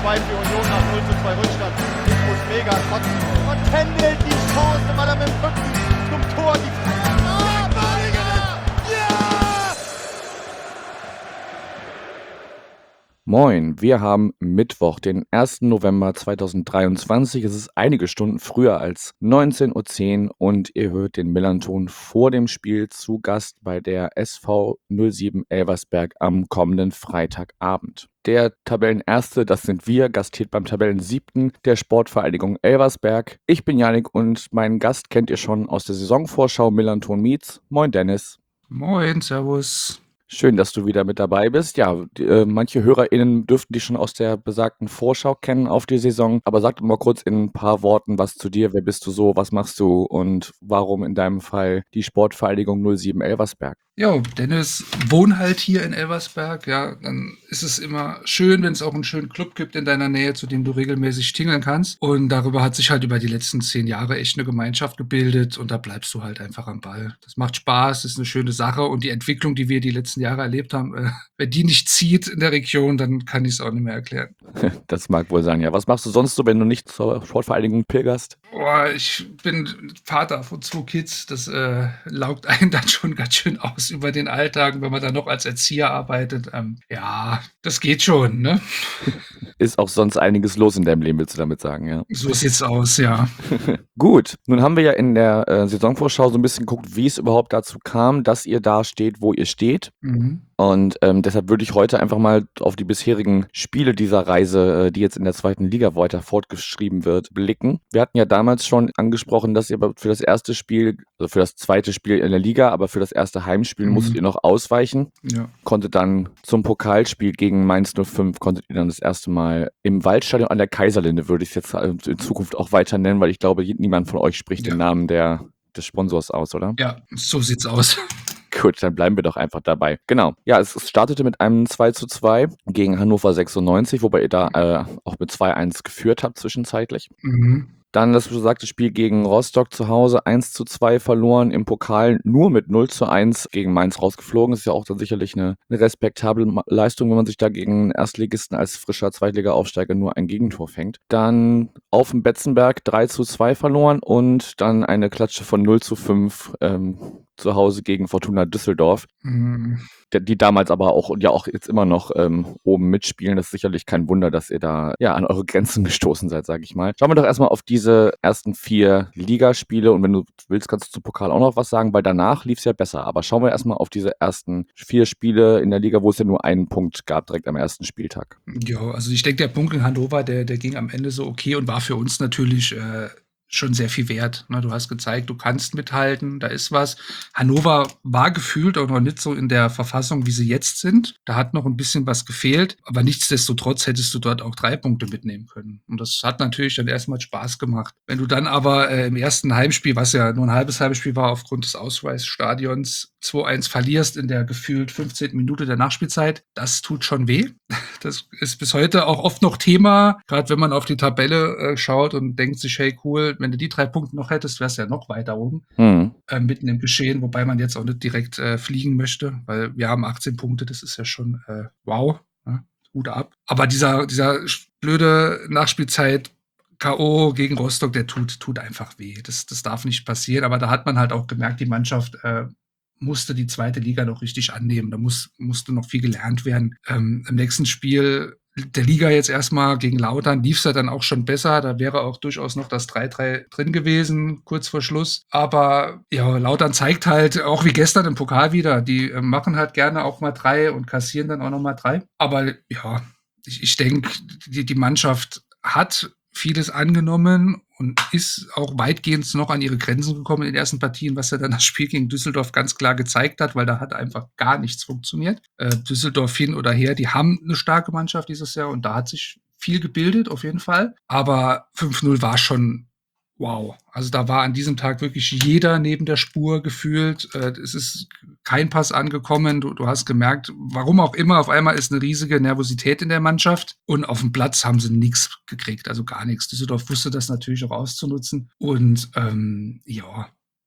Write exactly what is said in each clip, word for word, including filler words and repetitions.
zwei für Union nach null zu zwei Rückstand. Nico Mega trotzdem. Und Kendall die Chance, weil er mit dem Rücken zum Tor die Ah, Badiger! Ja! Moin, wir haben Mittwoch, den ersten November zweitausenddreiundzwanzig. Es ist einige Stunden früher als neunzehn Uhr zehn und ihr hört den Millernton vor dem Spiel zu Gast bei der S V null sieben Elversberg am kommenden Freitagabend. Der Tabellenerste, das sind wir, gastiert beim Tabellensiebten der Sportvereinigung Elversberg. Ich bin Yannick und meinen Gast kennt ihr schon aus der Saisonvorschau Millernton Meets. Moin Dennis. Moin, servus. Schön, dass du wieder mit dabei bist. Ja, die, äh, manche HörerInnen dürften dich schon aus der besagten Vorschau kennen auf die Saison. Aber sag doch mal kurz in ein paar Worten was zu dir. Wer bist du so? Was machst du? Und warum in deinem Fall die Sportvereinigung null sieben Elversberg? Ja, Dennis wohnt halt hier in Elversberg. Ja, dann ist es immer schön, wenn es auch einen schönen Club gibt in deiner Nähe, zu dem du regelmäßig tingeln kannst. Und darüber hat sich halt über die letzten zehn Jahre echt eine Gemeinschaft gebildet. Und da bleibst du halt einfach am Ball. Das macht Spaß, ist eine schöne Sache. Und die Entwicklung, die wir die letzten Jahre erlebt haben, äh, wenn die nicht zieht in der Region, dann kann ich es auch nicht mehr erklären. Das mag wohl sein, ja. Was machst du sonst so, wenn du nicht zur Sportvereinigung pilgerst? Boah, ich bin Vater von zwei Kids. Das äh, laugt einen dann schon ganz schön aus über den Alltag, wenn man dann noch als Erzieher arbeitet. Ähm, ja, das geht schon, ne? Ist auch sonst einiges los in deinem Leben, willst du damit sagen, ja? So sieht's aus, ja. Gut, nun haben wir ja in der äh, Saisonvorschau so ein bisschen geguckt, wie es überhaupt dazu kam, dass ihr da steht, wo ihr steht. Mhm. Und ähm, deshalb würde ich heute einfach mal auf die bisherigen Spiele dieser Reise, äh, die jetzt in der zweiten Liga weiter fortgeschrieben wird, blicken. Wir hatten ja damals schon angesprochen, dass ihr für das erste Spiel, also für das zweite Spiel in der Liga, aber für das erste Heimspiel Mhm. musstet ihr noch ausweichen. Ja. Konntet dann zum Pokalspiel gegen Mainz null fünf, konntet ihr dann das erste Mal im Waldstadion an der Kaiserlinde, würde ich es jetzt äh, in Zukunft auch weiter nennen, weil ich glaube, niemand von euch spricht Ja. den Namen der, des Sponsors aus, oder? Ja, so sieht's aus. Gut, dann bleiben wir doch einfach dabei. Genau. Ja, es, es startete mit einem zwei zu zwei gegen Hannover sechsundneunzig, wobei ihr da äh, auch mit zwei eins geführt habt zwischenzeitlich. Mhm. Dann das besagte Spiel gegen Rostock zu Hause eins zu zwei verloren, im Pokal nur mit null zu eins gegen Mainz rausgeflogen. Das ist ja auch dann sicherlich eine, eine respektable Ma- Leistung, wenn man sich da gegen einen Erstligisten als frischer Zweitliga-Aufsteiger nur ein Gegentor fängt. Dann auf dem Betzenberg drei zu zwei verloren und dann eine Klatsche von null zu fünf ähm, zu Hause gegen Fortuna Düsseldorf, Mhm. der- die damals aber auch und ja auch jetzt immer noch ähm, oben mitspielen. Das ist sicherlich kein Wunder, dass ihr da ja an eure Grenzen gestoßen seid, sage ich mal. Schauen wir doch erstmal auf diese ersten vier Ligaspiele und wenn du willst, kannst du zum Pokal auch noch was sagen, weil danach lief es ja besser. Aber schauen wir erstmal auf diese ersten vier Spiele in der Liga, wo es ja nur einen Punkt gab, direkt am ersten Spieltag. Ja, also ich denke, der Punkt in Hannover, der, der ging am Ende so okay und war für uns natürlich äh, schon sehr viel wert. Ne? Du hast gezeigt, du kannst mithalten, da ist was. Hannover war gefühlt auch noch nicht so in der Verfassung, wie sie jetzt sind. Da hat noch ein bisschen was gefehlt, aber nichtsdestotrotz hättest du dort auch drei Punkte mitnehmen können. Und das hat natürlich dann erstmal Spaß gemacht. Wenn du dann aber äh, im ersten Heimspiel, was ja nur ein halbes Heimspiel war, aufgrund des Ausweichstadions zwei eins verlierst in der gefühlt fünfzehnten Minute der Nachspielzeit, das tut schon weh. Das ist bis heute auch oft noch Thema, gerade wenn man auf die Tabelle äh, schaut und denkt sich, hey cool, wenn du die drei Punkte noch hättest, wärst du ja noch weiter oben, Hm. äh, mitten im Geschehen, wobei man jetzt auch nicht direkt äh, fliegen möchte, weil wir haben achtzehn Punkte, das ist ja schon äh, wow, ne? Hut ab. Aber dieser, dieser blöde Nachspielzeit K O gegen Rostock, der tut, tut einfach weh. Das, das darf nicht passieren, aber da hat man halt auch gemerkt, die Mannschaft äh, musste die zweite Liga noch richtig annehmen. Da muss, musste noch viel gelernt werden. Ähm, im nächsten Spiel der Liga jetzt erstmal gegen Lautern lief es ja dann auch schon besser. Da wäre auch durchaus noch das drei drei drin gewesen, kurz vor Schluss. Aber ja, Lautern zeigt halt, auch wie gestern im Pokal wieder, die äh, machen halt gerne auch mal drei und kassieren dann auch noch mal drei. Aber ja, ich, ich denke, die, die Mannschaft hat vieles angenommen und ist auch weitgehend noch an ihre Grenzen gekommen in den ersten Partien, was ja dann das Spiel gegen Düsseldorf ganz klar gezeigt hat, weil da hat einfach gar nichts funktioniert. Äh, Düsseldorf hin oder her, die haben eine starke Mannschaft dieses Jahr und da hat sich viel gebildet, auf jeden Fall. Aber fünf null war schon wow. Also da war an diesem Tag wirklich jeder neben der Spur gefühlt. Äh, es ist kein Pass angekommen. Du, du hast gemerkt, warum auch immer, auf einmal ist eine riesige Nervosität in der Mannschaft. Und auf dem Platz haben sie nichts gekriegt, also gar nichts. Düsseldorf wusste das natürlich auch auszunutzen. Und ähm, ja,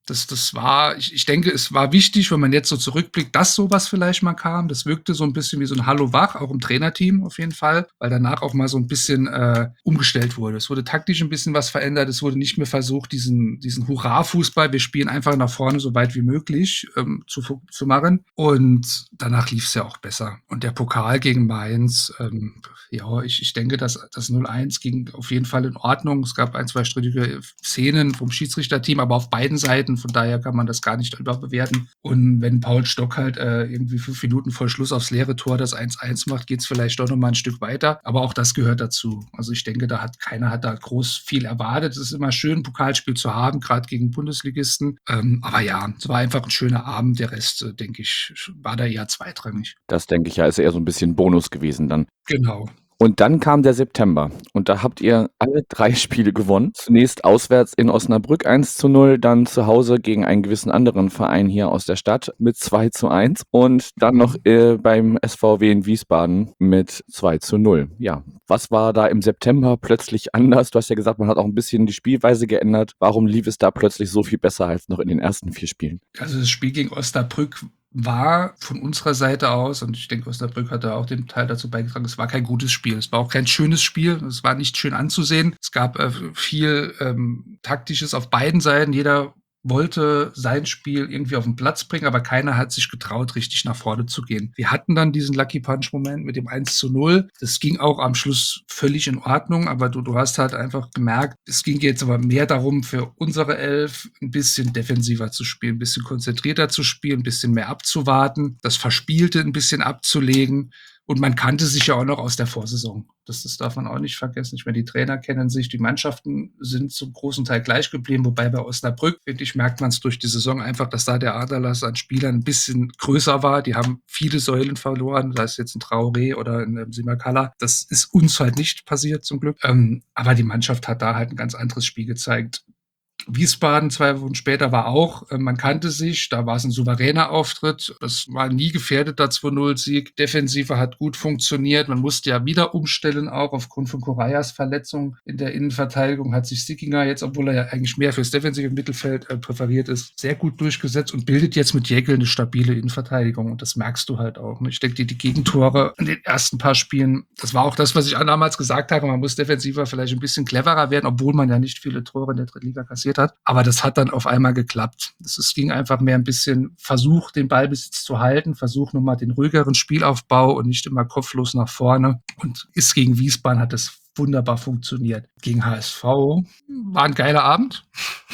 Das, das war, ich, ich denke, es war wichtig, wenn man jetzt so zurückblickt, dass sowas vielleicht mal kam. Das wirkte so ein bisschen wie so ein Hallo wach, auch im Trainerteam auf jeden Fall, weil danach auch mal so ein bisschen äh, umgestellt wurde. Es wurde taktisch ein bisschen was verändert. Es wurde nicht mehr versucht, diesen, diesen Hurra-Fußball, wir spielen einfach nach vorne so weit wie möglich ähm, zu, zu machen. Und danach lief es ja auch besser. Und der Pokal gegen Mainz, ähm, ja, ich, ich denke, dass das null eins ging auf jeden Fall in Ordnung. Es gab ein, zwei strittige Szenen vom Schiedsrichterteam, aber auf beiden Seiten. Von daher kann man das gar nicht überbewerten. Und wenn Paul Stock halt äh, irgendwie fünf Minuten vor Schluss aufs leere Tor das eins eins macht, geht es vielleicht doch noch mal ein Stück weiter. Aber auch das gehört dazu. Also ich denke, da hat keiner hat da groß viel erwartet. Es ist immer schön, ein Pokalspiel zu haben, gerade gegen Bundesligisten. Ähm, aber ja, es war einfach ein schöner Abend. Der Rest, äh, denke ich, war da eher zweitrangig. Das denke ich ja, ist eher so ein bisschen Bonus gewesen dann. Genau. Und dann kam der September und da habt ihr alle drei Spiele gewonnen. Zunächst auswärts in Osnabrück eins zu null, dann zu Hause gegen einen gewissen anderen Verein hier aus der Stadt mit zwei zu eins und dann noch äh, beim S V W in Wiesbaden mit zwei zu null. Ja, was war da im September plötzlich anders? Du hast ja gesagt, man hat auch ein bisschen die Spielweise geändert. Warum lief es da plötzlich so viel besser als noch in den ersten vier Spielen? Also das Spiel gegen Osnabrück war von unserer Seite aus, und ich denke, Osnabrück hat da auch den Teil dazu beigetragen, es war kein gutes Spiel. Es war auch kein schönes Spiel. Es war nicht schön anzusehen. Es gab äh, viel ähm, Taktisches auf beiden Seiten. Jeder wollte sein Spiel irgendwie auf den Platz bringen, aber keiner hat sich getraut, richtig nach vorne zu gehen. Wir hatten dann diesen Lucky Punch-Moment mit dem eins zu null. Das ging auch am Schluss völlig in Ordnung, aber du, du hast halt einfach gemerkt, es ging jetzt aber mehr darum, für unsere Elf ein bisschen defensiver zu spielen, ein bisschen konzentrierter zu spielen, ein bisschen mehr abzuwarten, das Verspielte ein bisschen abzulegen. Und man kannte sich ja auch noch aus der Vorsaison. Das, das darf man auch nicht vergessen. Ich meine, die Trainer kennen sich, die Mannschaften sind zum großen Teil gleich geblieben, wobei bei Osnabrück, finde ich, merkt man es durch die Saison einfach, dass da der Aderlass an Spielern ein bisschen größer war. Die haben viele Säulen verloren, sei es jetzt ein Traoré oder ein Simakala. Das ist uns halt nicht passiert, zum Glück. Ähm, aber die Mannschaft hat da halt ein ganz anderes Spiel gezeigt. Wiesbaden zwei Wochen später war auch, äh, man kannte sich, da war es ein souveräner Auftritt, das war nie gefährdeter zwei null Sieg, Defensive hat gut funktioniert, man musste ja wieder umstellen, auch aufgrund von Correias Verletzung in der Innenverteidigung hat sich Sickinger jetzt, obwohl er ja eigentlich mehr fürs defensive Mittelfeld äh, präferiert ist, sehr gut durchgesetzt und bildet jetzt mit Jäckel eine stabile Innenverteidigung und das merkst du halt auch. Ne? Ich denke, die, die Gegentore in den ersten paar Spielen, das war auch das, was ich damals gesagt habe, man muss defensiver vielleicht ein bisschen cleverer werden, obwohl man ja nicht viele Tore in der Drittliga kassiert hat. Aber das hat dann auf einmal geklappt. Es, es ging einfach mehr ein bisschen Versuch, den Ballbesitz zu halten, Versuch nochmal den ruhigeren Spielaufbau und nicht immer kopflos nach vorne. Und ist gegen Wiesbaden hat das wunderbar funktioniert. Gegen H S V war ein geiler Abend.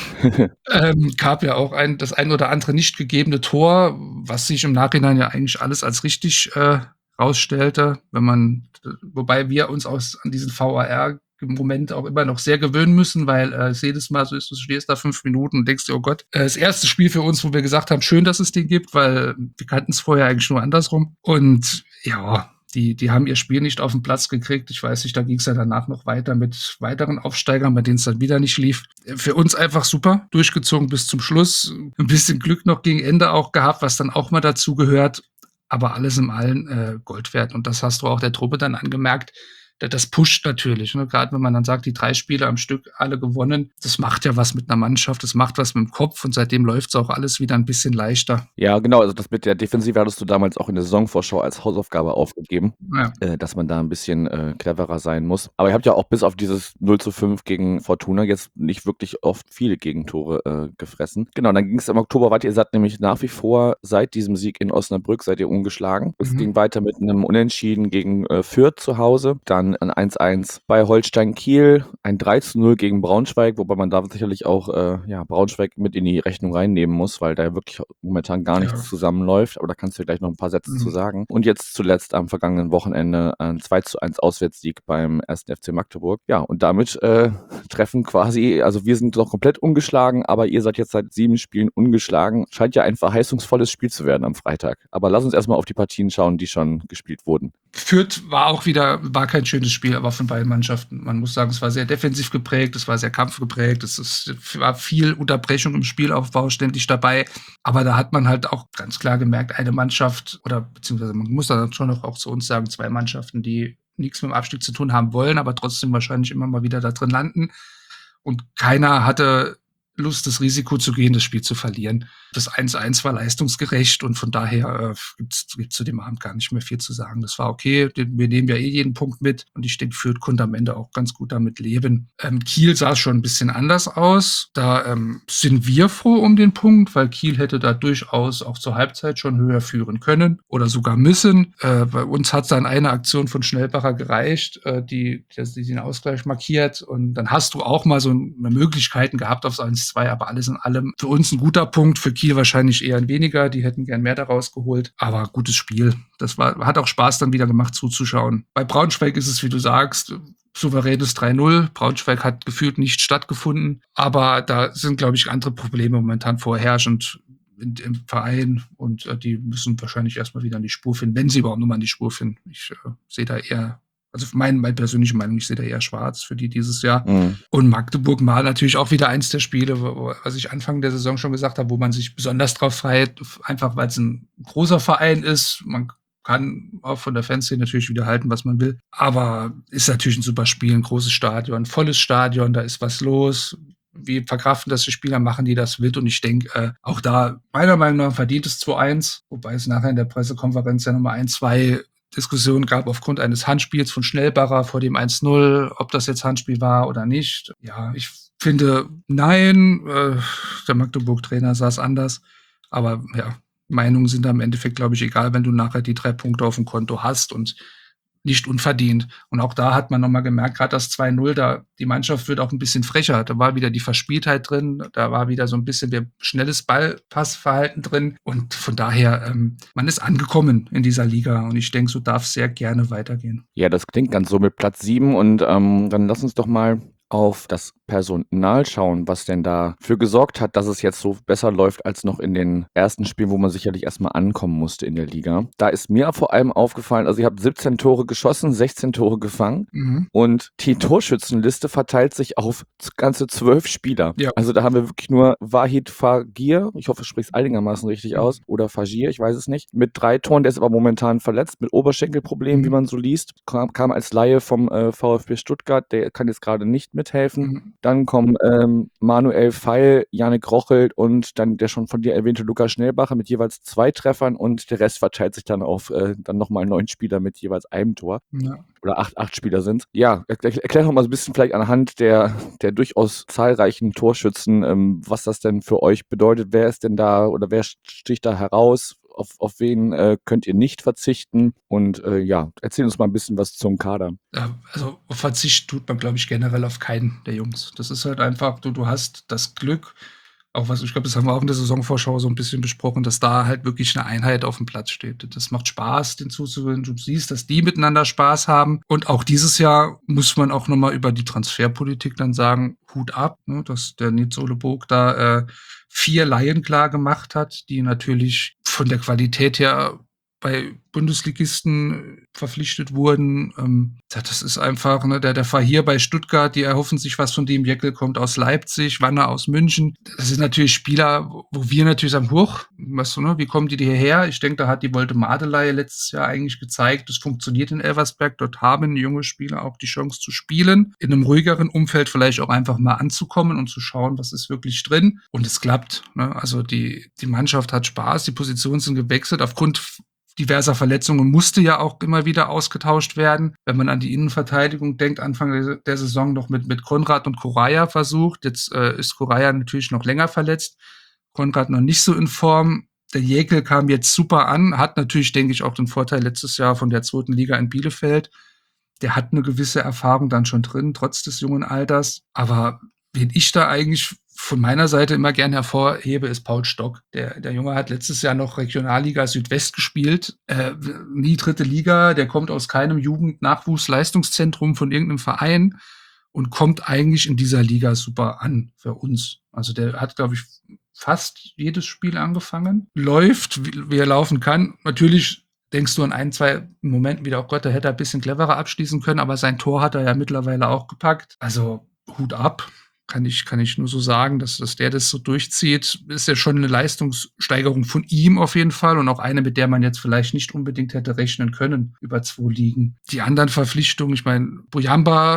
ähm, gab ja auch ein, das ein oder andere nicht gegebene Tor, was sich im Nachhinein ja eigentlich alles als richtig äh, rausstellte, wenn man, wobei wir uns aus an diesen V A R im Moment auch immer noch sehr gewöhnen müssen, weil äh, es jedes Mal so ist, du stehst da fünf Minuten und denkst dir, oh Gott, äh, das erste Spiel für uns, wo wir gesagt haben, schön, dass es den gibt, weil wir kannten es vorher eigentlich nur andersrum. Und ja, die, die haben ihr Spiel nicht auf den Platz gekriegt. Ich weiß nicht, da ging es ja danach noch weiter mit weiteren Aufsteigern, bei denen es dann wieder nicht lief. Für uns einfach super, durchgezogen bis zum Schluss. Ein bisschen Glück noch gegen Ende auch gehabt, was dann auch mal dazu gehört. Aber alles im Allen äh, Gold wert. Und das hast du auch der Truppe dann angemerkt. Das pusht natürlich, ne? Gerade wenn man dann sagt, die drei Spiele am Stück alle gewonnen, das macht ja was mit einer Mannschaft, das macht was mit dem Kopf und seitdem läuft es auch alles wieder ein bisschen leichter. Ja, genau, also das mit der Defensive hattest du damals auch in der Saisonvorschau als Hausaufgabe aufgegeben, Ja. äh, dass man da ein bisschen äh, cleverer sein muss. Aber ihr habt ja auch bis auf dieses null zu fünf gegen Fortuna jetzt nicht wirklich oft viele Gegentore äh, gefressen. Genau, dann ging es im Oktober weiter. Ihr seid nämlich nach wie vor seit diesem Sieg in Osnabrück seid ihr ungeschlagen. Es Mhm. ging weiter mit einem Unentschieden gegen äh, Fürth zu Hause, dann ein eins eins bei Holstein Kiel, ein drei zu null gegen Braunschweig, wobei man da sicherlich auch äh, ja, Braunschweig mit in die Rechnung reinnehmen muss, weil da ja wirklich momentan gar nichts Ja. zusammenläuft, aber da kannst du gleich noch ein paar Sätze Mhm. zu sagen. Und jetzt zuletzt am vergangenen Wochenende ein zwei zu eins Auswärtssieg beim ersten F C Magdeburg. Ja, und damit äh, treffen quasi, also wir sind noch komplett ungeschlagen, aber ihr seid jetzt seit sieben Spielen ungeschlagen. Scheint ja ein verheißungsvolles Spiel zu werden am Freitag. Aber lass uns erstmal auf die Partien schauen, die schon gespielt wurden. Fürth war auch wieder, war kein schönes Spiel, aber von beiden Mannschaften. Man muss sagen, es war sehr defensiv geprägt, es war sehr kampfgeprägt, es ist, war viel Unterbrechung im Spielaufbau ständig dabei. Aber da hat man halt auch ganz klar gemerkt, eine Mannschaft, oder beziehungsweise man muss dann schon noch auch zu uns sagen, zwei Mannschaften, die nichts mit dem Abstieg zu tun haben wollen, aber trotzdem wahrscheinlich immer mal wieder da drin landen. Und keiner hatte Lust, das Risiko zu gehen, das Spiel zu verlieren. Das eins eins war leistungsgerecht und von daher äh, gibt's gibt's zu dem Abend gar nicht mehr viel zu sagen. Das war okay, wir nehmen ja eh jeden Punkt mit und ich denke, Fürth konnte am Ende auch ganz gut damit leben. Ähm, Kiel sah schon ein bisschen anders aus. Da ähm, sind wir froh um den Punkt, weil Kiel hätte da durchaus auch zur Halbzeit schon höher führen können oder sogar müssen. Äh, bei uns hat dann eine Aktion von Schnellbacher gereicht, äh, die, die den Ausgleich markiert und dann hast du auch mal so eine Möglichkeiten gehabt aufs eins zwei, aber alles in allem für uns ein guter Punkt, für Kiel wahrscheinlich eher ein weniger, die hätten gern mehr daraus geholt, aber gutes Spiel. Das war, hat auch Spaß dann wieder gemacht zuzuschauen. Bei Braunschweig ist es, wie du sagst, souveränes drei null. Braunschweig hat gefühlt nicht stattgefunden, aber da sind, glaube ich, andere Probleme momentan vorherrschend im Verein und äh, die müssen wahrscheinlich erstmal wieder an die Spur finden, wenn sie überhaupt nur mal an die Spur finden. Ich äh, sehe da eher, also mein, meine persönliche Meinung, ich sehe da eher schwarz für die dieses Jahr. Mhm. Und Magdeburg war natürlich auch wieder eins der Spiele, wo, was ich Anfang der Saison schon gesagt habe, wo man sich besonders drauf freut, einfach weil es ein großer Verein ist. Man kann auch von der Fanszene natürlich wieder halten, was man will. Aber ist natürlich ein super Spiel, ein großes Stadion, ein volles Stadion, da ist was los. Wie verkraften das die Spieler, machen die das mit? Und ich denke, äh, auch da meiner Meinung nach verdient es zwei eins, wobei es nachher in der Pressekonferenz ja nochmal ein, zwei Diskussionen gab aufgrund eines Handspiels von Schnellbacher vor dem eins null, ob das jetzt Handspiel war oder nicht. Ja, ich finde, nein, äh, der Magdeburg-Trainer sah es anders. Aber ja, Meinungen sind am Endeffekt, glaube ich, egal, wenn du nachher die drei Punkte auf dem Konto hast und nicht unverdient. Und auch da hat man nochmal gemerkt, gerade das zwei null, da die Mannschaft wird auch ein bisschen frecher. Da war wieder die Verspieltheit drin, da war wieder so ein bisschen der schnelles Ballpassverhalten drin. Und von daher, ähm, man ist angekommen in dieser Liga und ich denke, so darf es sehr gerne weitergehen. Ja, das klingt ganz so mit Platz sieben und ähm, dann lass uns doch mal auf das Personal schauen, was denn dafür gesorgt hat, dass es jetzt so besser läuft als noch in den ersten Spielen, wo man sicherlich erstmal ankommen musste in der Liga. Da ist mir vor allem aufgefallen, also ihr habt siebzehn Tore geschossen, sechzehn Tore gefangen mhm. und die Torschützenliste verteilt sich auf ganze zwölf Spieler. Ja. Also da haben wir wirklich nur Wahid Fagir, ich hoffe, ich spreche es einigermaßen richtig mhm. aus, oder Fagir, ich weiß es nicht, mit drei Toren, der ist aber momentan verletzt, mit Oberschenkelproblemen, mhm. wie man so liest, kam, kam als Laie vom äh, VfB Stuttgart, der kann jetzt gerade nicht mithelfen. Mhm. Dann kommen ähm, Manuel Feil, Janik Rochelt und dann der schon von dir erwähnte Lukas Schnellbacher mit jeweils zwei Treffern und der Rest verteilt sich dann auf äh, dann nochmal neun Spieler mit jeweils einem Tor. Ja. Oder acht, acht Spieler sind. Ja, erklär, erklär doch mal so ein bisschen vielleicht anhand der, der durchaus zahlreichen Torschützen, ähm, was das denn für euch bedeutet. Wer ist denn da oder wer sticht da heraus? Auf, auf wen äh, könnt ihr nicht verzichten? Und äh, ja, erzähl uns mal ein bisschen was zum Kader. Ja, also Verzicht tut man, glaube ich, generell auf keinen der Jungs. Das ist halt einfach, du, du hast das Glück, auch was, ich glaube, das haben wir auch in der Saisonvorschau so ein bisschen besprochen, dass da halt wirklich eine Einheit auf dem Platz steht. Das macht Spaß, den zuzusehen. Du siehst, dass die miteinander Spaß haben. Und auch dieses Jahr muss man auch nochmal über die Transferpolitik dann sagen, Hut ab, ne, dass der Nils Ole Burg da äh, vier Laien klar gemacht hat, die natürlich von der Qualität her bei Bundesligisten verpflichtet wurden. Ähm, das ist einfach, ne, der, der Fahir bei Stuttgart, die erhoffen sich was von dem. Jeckel kommt aus Leipzig, Wanner aus München. Das sind natürlich Spieler, wo wir natürlich sagen, huch, weißt du, ne, wie kommen die hierher? Ich denke, da hat die Volte-Madeleihe letztes Jahr eigentlich gezeigt, das funktioniert in Elversberg. Dort haben junge Spieler auch die Chance zu spielen, in einem ruhigeren Umfeld vielleicht auch einfach mal anzukommen und zu schauen, was ist wirklich drin. Und es klappt. Ne? Also die, die Mannschaft hat Spaß, die Positionen sind gewechselt. Aufgrund diverser Verletzungen musste ja auch immer wieder ausgetauscht werden. Wenn man an die Innenverteidigung denkt, Anfang der Saison noch mit, mit Konrad und Correa versucht. Jetzt äh, ist Correa natürlich noch länger verletzt. Konrad noch nicht so in Form. Der Jäkel kam jetzt super an, hat natürlich, denke ich, auch den Vorteil letztes Jahr von der zweiten Liga in Bielefeld. Der hat eine gewisse Erfahrung dann schon drin, trotz des jungen Alters. Aber wen ich da eigentlich von meiner Seite immer gern hervorhebe, ist Paul Stock. Der, der Junge hat letztes Jahr noch Regionalliga Südwest gespielt. Äh, nie dritte Liga. Der kommt aus keinem Jugend-Nachwuchs-Leistungszentrum von irgendeinem Verein und kommt eigentlich in dieser Liga super an für uns. Also der hat, glaube ich, fast jedes Spiel angefangen. Läuft, wie, wie er laufen kann. Natürlich denkst du an ein, zwei Momenten wieder, oh Gott, der hätte ein bisschen cleverer abschließen können, aber sein Tor hat er ja mittlerweile auch gepackt. Also Hut ab. Kann ich, kann ich nur so sagen, dass, dass der das so durchzieht, ist ja schon eine Leistungssteigerung von ihm auf jeden Fall und auch eine, mit der man jetzt vielleicht nicht unbedingt hätte rechnen können über zwei Ligen. Die anderen Verpflichtungen, ich meine, Bojamba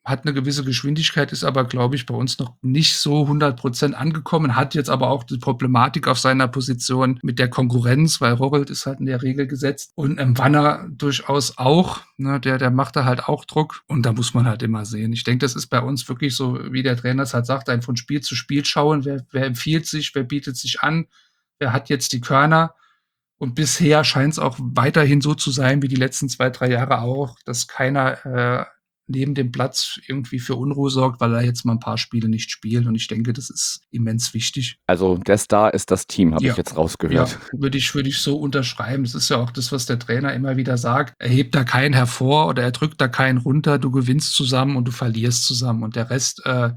hat eine gewisse Geschwindigkeit, ist aber, glaube ich, bei uns noch nicht so hundert Prozent angekommen, hat jetzt aber auch die Problematik auf seiner Position mit der Konkurrenz, weil Rochelt ist halt in der Regel gesetzt und ähm, Wanner durchaus auch, ne, der, der macht da halt auch Druck und da muss man halt immer sehen. Ich denke, das ist bei uns wirklich so, wie der Trainer es halt sagt, ein von Spiel zu Spiel schauen, wer, wer empfiehlt sich, wer bietet sich an, wer hat jetzt die Körner. Und bisher scheint es auch weiterhin so zu sein, wie die letzten zwei, drei Jahre auch, dass keiner äh, neben dem Platz irgendwie für Unruhe sorgt, weil er jetzt mal ein paar Spiele nicht spielt. Und ich denke, das ist immens wichtig. Also der Star ist das Team, habe Ja. ich jetzt rausgehört. Ja, würde ich, würde ich so unterschreiben. Das ist ja auch das, was der Trainer immer wieder sagt. Er hebt da keinen hervor oder er drückt da keinen runter. Du gewinnst zusammen und du verlierst zusammen. Und der Rest, äh,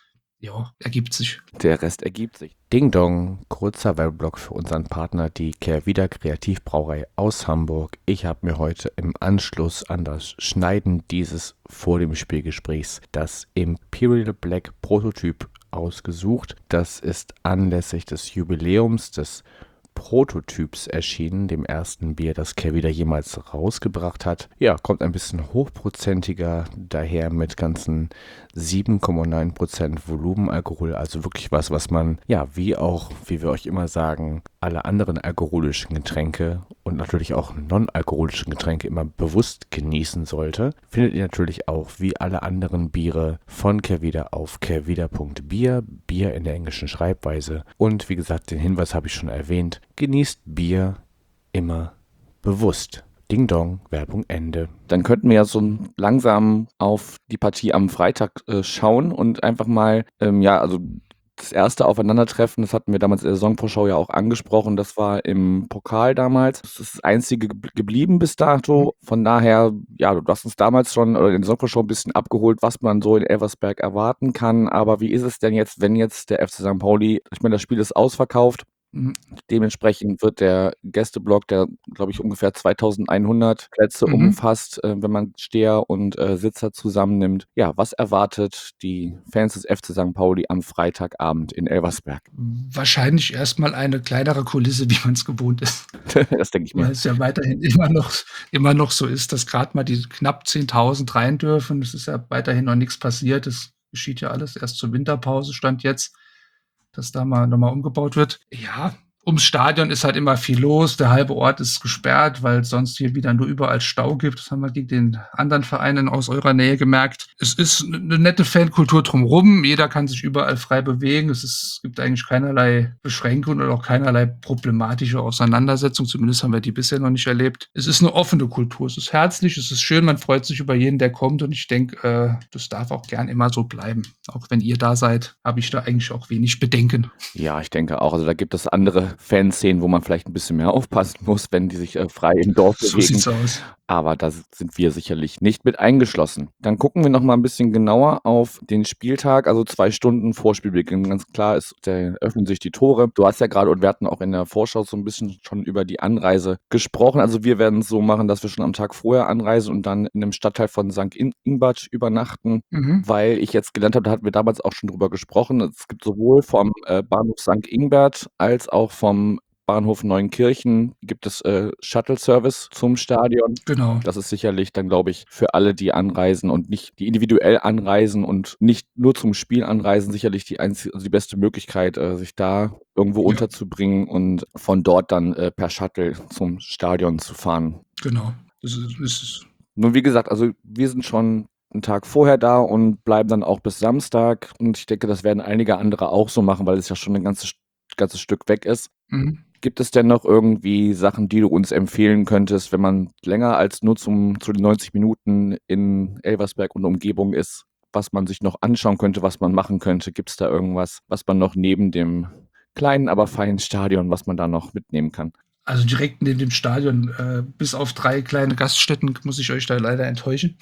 ja, ergibt sich. Der Rest ergibt sich. Ding Dong, kurzer Werbeblock für unseren Partner, die Kehrwieder Kreativbrauerei aus Hamburg. Ich habe mir heute im Anschluss an das Schneiden dieses vor dem Spielgesprächs das Imperial Black Prototyp ausgesucht. Das ist anlässlich des Jubiläums des Prototyps erschienen, dem ersten Bier, das Kehrwieder jemals rausgebracht hat. Ja, kommt ein bisschen hochprozentiger daher mit ganzen sieben Komma neun Prozent Volumenalkohol, also wirklich was, was man, ja, wie auch, wie wir euch immer sagen, alle anderen alkoholischen Getränke und natürlich auch non-alkoholischen Getränke immer bewusst genießen sollte. Findet ihr natürlich auch wie alle anderen Biere von Kehrwieder auf kehrwieder Punkt bier, Bier in der englischen Schreibweise. Und wie gesagt, den Hinweis habe ich schon erwähnt, genießt Bier immer bewusst. Ding Dong, Werbung Ende. Dann könnten wir ja so langsam auf die Partie am Freitag äh, schauen und einfach mal, ähm, ja, also das erste Aufeinandertreffen, das hatten wir damals in der Saisonvorschau ja auch angesprochen, das war im Pokal damals. Das ist das einzige ge- geblieben bis dato. Von daher, ja, du hast uns damals schon oder in der Saisonvorschau ein bisschen abgeholt, was man so in Elversberg erwarten kann. Aber wie ist es denn jetzt, wenn jetzt der F C Sankt Pauli, ich meine, das Spiel ist ausverkauft. Mhm. Dementsprechend wird der Gästeblock, der, glaube ich, ungefähr zweitausendeinhundert Plätze Mhm. umfasst, äh, wenn man Steher und äh, Sitzer zusammennimmt. Ja, was erwartet die Fans des F C Sankt Pauli am Freitagabend in Elversberg? Wahrscheinlich erstmal eine kleinere Kulisse, wie man es gewohnt ist. Das denke ich Weil mir. es ja weiterhin immer noch, immer noch so ist, dass gerade mal die knapp zehntausend rein dürfen. Es ist ja weiterhin noch nichts passiert. Es geschieht ja alles erst zur Winterpause, stand jetzt, dass da mal nochmal umgebaut wird. Ja, ums Stadion ist halt immer viel los. Der halbe Ort ist gesperrt, weil es sonst hier wieder nur überall Stau gibt. Das haben wir gegen den anderen Vereinen aus eurer Nähe gemerkt. Es ist eine nette Fankultur drumherum. Jeder kann sich überall frei bewegen. Es ist, gibt eigentlich keinerlei Beschränkungen oder auch keinerlei problematische Auseinandersetzung. Zumindest haben wir die bisher noch nicht erlebt. Es ist eine offene Kultur. Es ist herzlich, es ist schön. Man freut sich über jeden, der kommt. Und ich denke, äh, das darf auch gern immer so bleiben. Auch wenn ihr da seid, habe ich da eigentlich auch wenig Bedenken. Ja, ich denke auch. Also da gibt es andere Fanszenen, wo man vielleicht ein bisschen mehr aufpassen muss, wenn die sich äh, frei im Dorf So bewegen. sieht's aus. Aber da sind wir sicherlich nicht mit eingeschlossen. Dann gucken wir noch mal ein bisschen genauer auf den Spieltag, also zwei Stunden vor Spielbeginn. Ganz klar ist, da öffnen sich die Tore. Du hast ja gerade, und wir hatten auch in der Vorschau so ein bisschen schon über die Anreise gesprochen. Also wir werden es so machen, dass wir schon am Tag vorher anreisen und dann in einem Stadtteil von Sankt In- Ingbert übernachten, Mhm. weil ich jetzt gelernt habe, da hatten wir damals auch schon drüber gesprochen. Es gibt sowohl vom äh, Bahnhof Sankt Ingbert als auch vom Bahnhof Neunkirchen gibt es äh, Shuttle-Service zum Stadion. Genau. Das ist sicherlich dann, glaube ich, für alle, die anreisen und nicht, die individuell anreisen und nicht nur zum Spiel anreisen, sicherlich die einzige, also die beste Möglichkeit, äh, sich da irgendwo Ja. unterzubringen und von dort dann äh, per Shuttle zum Stadion zu fahren. Genau. Das ist, das ist Nun, wie gesagt, also wir sind schon einen Tag vorher da und bleiben dann auch bis Samstag. Und ich denke, das werden einige andere auch so machen, weil es ja schon ein ganzes, ganzes Stück weg ist. mhm. Gibt es denn noch irgendwie Sachen, die du uns empfehlen könntest, wenn man länger als nur zum, zu den neunzig Minuten in Elversberg und Umgebung ist, was man sich noch anschauen könnte, was man machen könnte? Gibt es da irgendwas, was man noch neben dem kleinen, aber feinen Stadion, was man da noch mitnehmen kann? Also direkt neben dem Stadion, äh, bis auf drei kleine Gaststätten, muss ich euch da leider enttäuschen.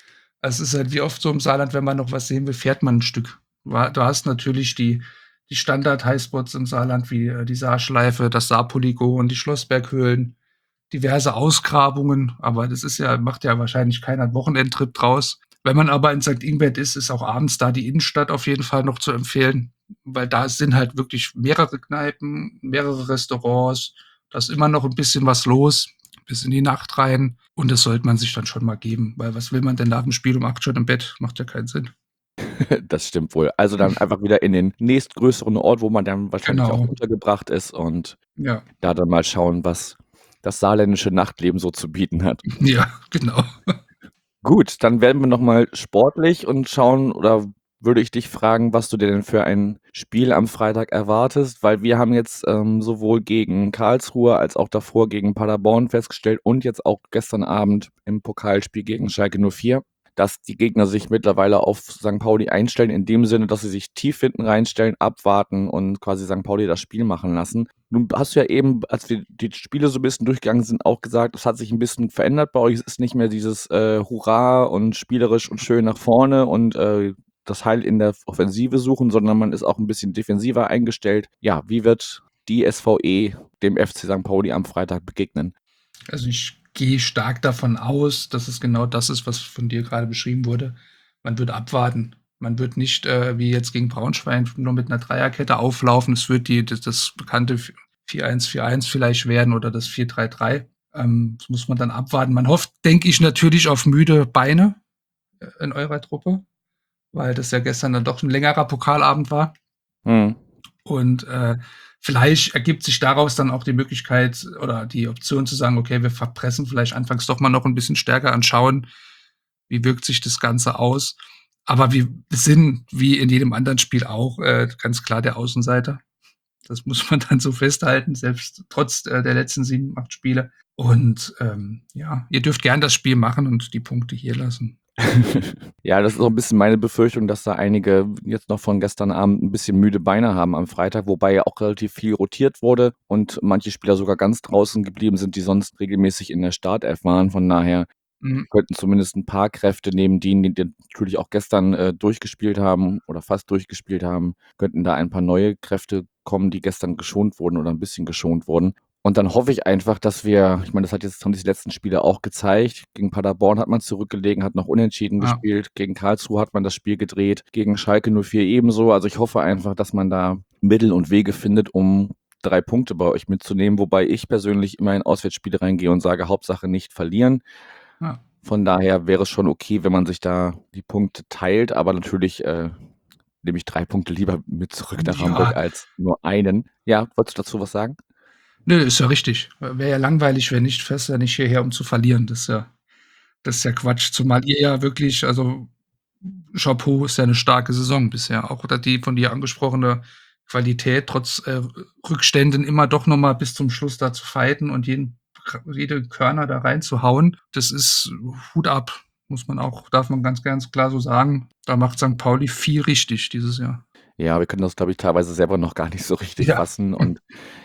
Es ist halt wie oft so im Saarland, wenn man noch was sehen will, fährt man ein Stück. Du du hast natürlich die, die Standard-Highspots im Saarland, wie äh, die Saarschleife, das Saarpolygon, die Schlossberghöhlen, diverse Ausgrabungen, aber das ist ja, macht ja wahrscheinlich keiner einen Wochenendtrip draus. Wenn man aber in Sankt Ingbert ist, ist auch abends da die Innenstadt auf jeden Fall noch zu empfehlen, weil da sind halt wirklich mehrere Kneipen, mehrere Restaurants, da ist immer noch ein bisschen was los. bis in die Nacht rein. Und das sollte man sich dann schon mal geben, weil was will man denn nach dem Spiel um acht schon im Bett? Macht ja keinen Sinn. Das stimmt wohl. Also dann einfach wieder in den nächstgrößeren Ort, wo man dann wahrscheinlich auch Genau. untergebracht ist und Ja. da dann mal schauen, was das saarländische Nachtleben so zu bieten hat. Ja, genau. Gut, dann werden wir noch mal sportlich und schauen oder würde ich dich fragen, was du dir denn für ein Spiel am Freitag erwartest, weil wir haben jetzt ähm, sowohl gegen Karlsruhe als auch davor gegen Paderborn festgestellt und jetzt auch gestern Abend im Pokalspiel gegen Schalke null vier, dass die Gegner sich mittlerweile auf Sankt Pauli einstellen, in dem Sinne, dass sie sich tief hinten reinstellen, abwarten und quasi Sankt Pauli das Spiel machen lassen. Nun hast du ja eben, als wir die Spiele so ein bisschen durchgegangen sind, auch gesagt, es hat sich ein bisschen verändert bei euch. Es ist nicht mehr dieses äh, Hurra und spielerisch und schön nach vorne und äh, das Heil in der Offensive suchen, sondern man ist auch ein bisschen defensiver eingestellt. Ja, wie wird die S V E dem F C Sankt Pauli am Freitag begegnen? Also ich gehe stark davon aus, dass es genau das ist, was von dir gerade beschrieben wurde. Man wird abwarten. Man wird nicht äh, wie jetzt gegen Braunschweig nur mit einer Dreierkette auflaufen. Es wird die, das, das bekannte vier eins vier eins vielleicht werden oder das vier drei drei. Ähm, das muss man dann abwarten. Man hofft, denke ich, natürlich auf müde Beine äh, in eurer Truppe, weil das ja gestern dann doch ein längerer Pokalabend war. Hm. Und äh, vielleicht ergibt sich daraus dann auch die Möglichkeit oder die Option zu sagen, okay, wir verpressen vielleicht anfangs doch mal noch ein bisschen stärker anschauen, wie wirkt sich das Ganze aus. Aber wir sind, wie in jedem anderen Spiel auch, äh, ganz klar der Außenseiter. Das muss man dann so festhalten, selbst trotz äh, der letzten sieben, acht Spiele. Und ähm, ja, ihr dürft gern das Spiel machen und die Punkte hier lassen. Ja, das ist auch ein bisschen meine Befürchtung, dass da einige jetzt noch von gestern Abend ein bisschen müde Beine haben am Freitag, wobei ja auch relativ viel rotiert wurde und manche Spieler sogar ganz draußen geblieben sind, die sonst regelmäßig in der Startelf waren. Von daher Mhm. könnten zumindest ein paar Kräfte neben denen, die die natürlich auch gestern äh, durchgespielt haben oder fast durchgespielt haben, könnten da ein paar neue Kräfte kommen, die gestern geschont wurden oder ein bisschen geschont wurden. Und dann hoffe ich einfach, dass wir, ich meine, das hat jetzt haben die letzten Spiele auch gezeigt. Gegen Paderborn hat man zurückgelegen, hat noch unentschieden Ja. gespielt. Gegen Karlsruhe hat man das Spiel gedreht. Gegen Schalke null vier ebenso. Also ich hoffe einfach, dass man da Mittel und Wege findet, um drei Punkte bei euch mitzunehmen. Wobei ich persönlich immer in Auswärtsspiele reingehe und sage, Hauptsache nicht verlieren. Ja. Von daher wäre es schon okay, wenn man sich da die Punkte teilt. Aber natürlich äh, nehme ich drei Punkte lieber mit zurück nach Ja. Hamburg als nur einen. Ja, wolltest du dazu was sagen? Nö, ist ja richtig. Wäre ja langweilig, wenn nicht, fährst ja nicht hierher, um zu verlieren. Das ist ja, das ist ja Quatsch. Zumal ihr ja wirklich, also Chapeau, ist ja eine starke Saison bisher. Auch oder die von dir angesprochene Qualität, trotz äh, Rückständen immer doch noch mal bis zum Schluss da zu fighten und jeden, jede Körner da reinzuhauen. Das ist Hut ab, muss man auch, darf man ganz, ganz klar so sagen. Da macht Sankt Pauli viel richtig dieses Jahr. Ja, wir können das, glaube ich, teilweise selber noch gar nicht so richtig Ja. fassen. Und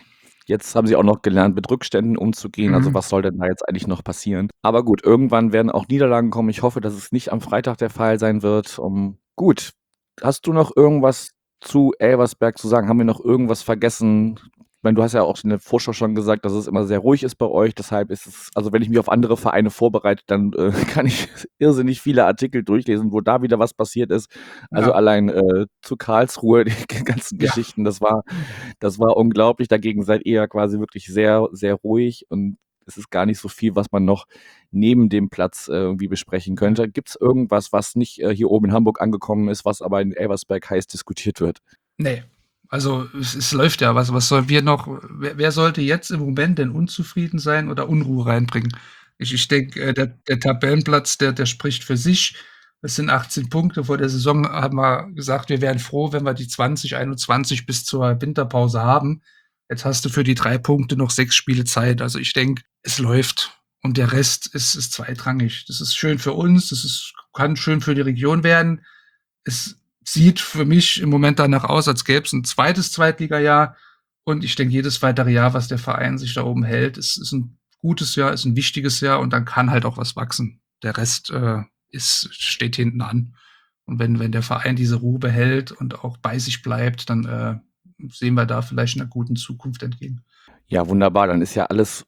jetzt haben sie auch noch gelernt, mit Rückständen umzugehen. Also Mhm. was soll denn da jetzt eigentlich noch passieren? Aber gut, irgendwann werden auch Niederlagen kommen. Ich hoffe, dass es nicht am Freitag der Fall sein wird. Um, gut, hast du noch irgendwas zu Elversberg zu sagen? Haben wir noch irgendwas vergessen? Ich meine, du hast ja auch in der Vorschau schon gesagt, dass es immer sehr ruhig ist bei euch. Deshalb ist es, also wenn ich mich auf andere Vereine vorbereite, dann äh, kann ich irrsinnig viele Artikel durchlesen, wo da wieder was passiert ist. Also Ja. allein äh, zu Karlsruhe, die ganzen Ja. Geschichten, das war, das war unglaublich. Dagegen seid ihr ja quasi wirklich sehr, sehr ruhig und es ist gar nicht so viel, was man noch neben dem Platz äh, irgendwie besprechen könnte. Gibt es irgendwas, was nicht äh, hier oben in Hamburg angekommen ist, was aber in Elversberg heiß diskutiert wird? Nee. Also es, es läuft ja. Was, was sollen wir noch? Wer, wer sollte jetzt im Moment denn unzufrieden sein oder Unruhe reinbringen? Ich, ich denke, äh, der, der Tabellenplatz, der, der spricht für sich. Es sind achtzehn Punkte. Vor der Saison haben wir gesagt, wir wären froh, wenn wir die zwanzig einundzwanzig bis zur Winterpause haben. Jetzt hast du für die drei Punkte noch sechs Spiele Zeit. Also ich denke, es läuft. Und der Rest ist, ist zweitrangig. Das ist schön für uns. Das ist, kann schön für die Region werden. Es sieht für mich im Moment danach aus, als gäbe es ein zweites Zweitligajahr. Und ich denke, jedes weitere Jahr, was der Verein sich da oben hält, ist, ist ein gutes Jahr, ist ein wichtiges Jahr und dann kann halt auch was wachsen. Der Rest äh, ist, steht hinten an. Und wenn, wenn der Verein diese Ruhe behält und auch bei sich bleibt, dann äh, sehen wir da vielleicht einer guten Zukunft entgegen. Ja, wunderbar. Dann ist ja alles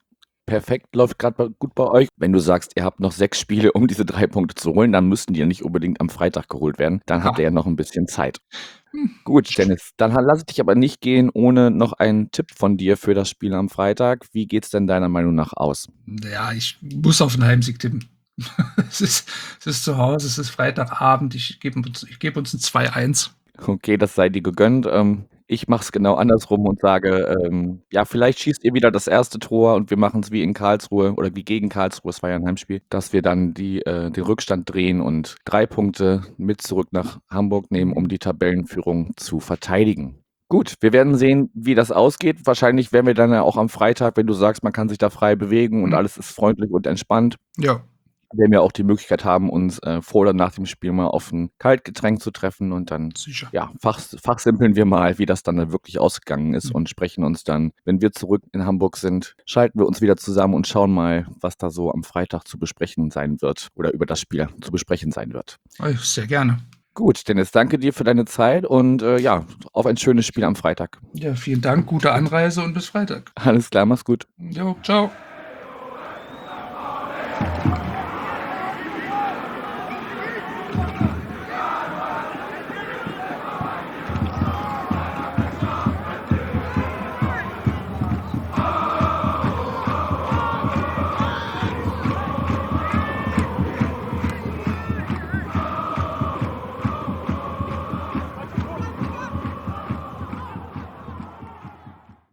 perfekt, läuft gerade gut bei euch. Wenn du sagst, ihr habt noch sechs Spiele, um diese drei Punkte zu holen, dann müssten die ja nicht unbedingt am Freitag geholt werden. Dann habt Ja. ihr ja noch ein bisschen Zeit. Hm. Gut, Dennis, dann lasse ich dich aber nicht gehen ohne noch einen Tipp von dir für das Spiel am Freitag. Wie geht's denn deiner Meinung nach aus? Ja, ich muss auf einen Heimsieg tippen. es, ist, es ist zu Hause, es ist Freitagabend, ich gebe uns, ich geb uns ein zwei eins. Okay, das sei dir gegönnt. Ähm, ich mache es genau andersrum und sage, ähm, ja, vielleicht schießt ihr wieder das erste Tor und wir machen es wie in Karlsruhe oder wie gegen Karlsruhe, es war ja ein Heimspiel, dass wir dann die, äh, den Rückstand drehen und drei Punkte mit zurück nach Hamburg nehmen, um die Tabellenführung zu verteidigen. Gut, wir werden sehen, wie das ausgeht. Wahrscheinlich werden wir dann ja auch am Freitag, wenn du sagst, man kann sich da frei bewegen und Mhm. alles ist freundlich und entspannt, Ja, werden wir auch die Möglichkeit haben, uns äh, vor oder nach dem Spiel mal auf ein Kaltgetränk zu treffen und dann sicher. ja, fach, fachsimpeln wir mal, wie das dann da wirklich ausgegangen ist Mhm. und sprechen uns dann, wenn wir zurück in Hamburg sind, schalten wir uns wieder zusammen und schauen mal, was da so am Freitag zu besprechen sein wird oder über das Spiel zu besprechen sein wird. Ey, sehr gerne. Gut, Dennis, danke dir für deine Zeit und äh, ja, auf ein schönes Spiel am Freitag. Ja, vielen Dank, gute Anreise und bis Freitag. Alles klar, mach's gut. Jo, ciao.